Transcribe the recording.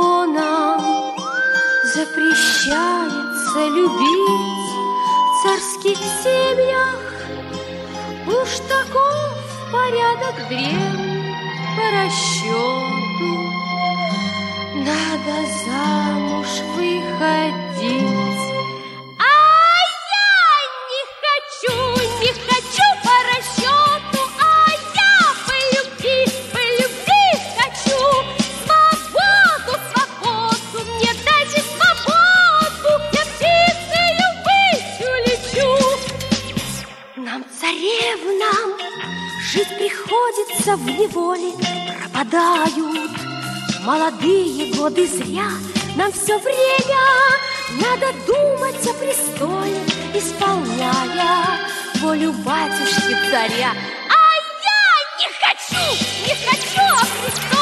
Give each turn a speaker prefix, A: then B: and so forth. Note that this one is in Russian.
A: законом запрещается любить в царских семьях. Уж таков порядок древний по расчету. Надо замуж выходить. А я не хочу по расчету. А я по любви хочу. Свободу, мне дайте свободу. Я птицею ввысь улечу. Нам, царевнам, жить приходится в неволе. Пропадают молодые годы зря. Нам все время надо думать о престоле, исполняя волю батюшки царя. А я не хочу о престоле.